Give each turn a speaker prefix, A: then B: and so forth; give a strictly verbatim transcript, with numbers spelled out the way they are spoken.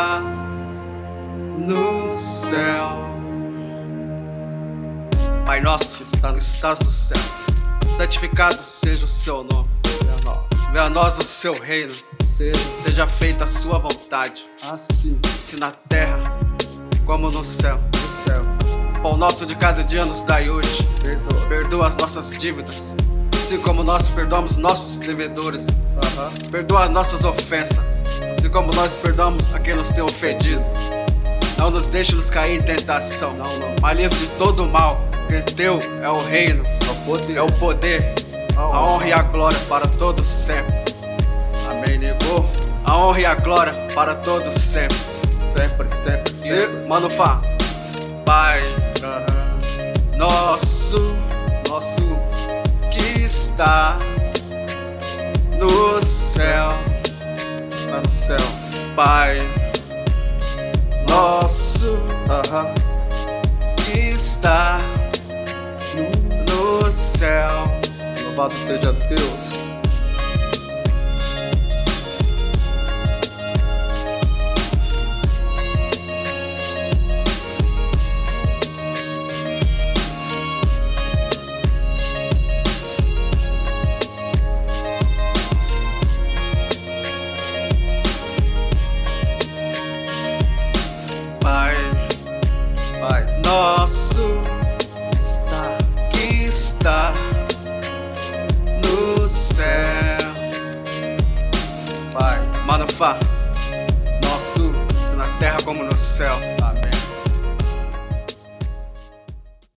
A: está no céu. Pai nosso, está, estás no céu, santificado seja o seu nome. Venha a nós o seu reino, seja, seja feita a sua vontade, assim, assim na terra como no céu. No céu. Pão nosso de cada dia nos dai hoje. Perdoa, perdoa as nossas dívidas, assim como nós perdoamos nossos devedores. Uhum. Perdoa as nossas ofensas, assim como nós perdoamos a quem nos tem ofendido. Não nos deixe nos cair em tentação, não, não. Mas livre de todo o mal, porque teu é o reino, é o poder, é o poder, a honra e a glória para todos sempre. Amém, negou. A honra e a glória para todos sempre. Sempre, sempre, sempre. E, mano, Fá. Pai uhum. nosso, nosso que está no céu, está no céu. Pai nosso uhum. que está no, no céu. Louvado seja Deus. Pai, Pai nosso está, que está no céu. Pai, Mano Fá, nosso, se na terra como no céu.